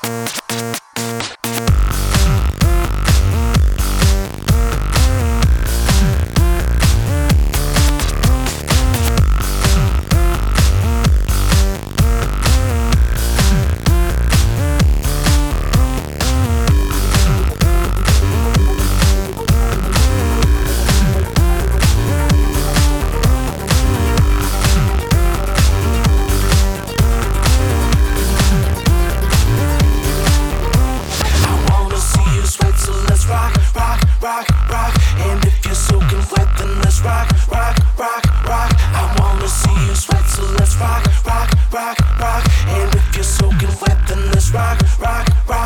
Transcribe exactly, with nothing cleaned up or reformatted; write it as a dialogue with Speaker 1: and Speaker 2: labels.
Speaker 1: Rock, rock, and if you're soaking wet, then let's rock, rock, rock, rock. I wanna see you sweat, so let's rock, rock, rock, rock. And if you're soaking wet, then let's rock, rock, rock.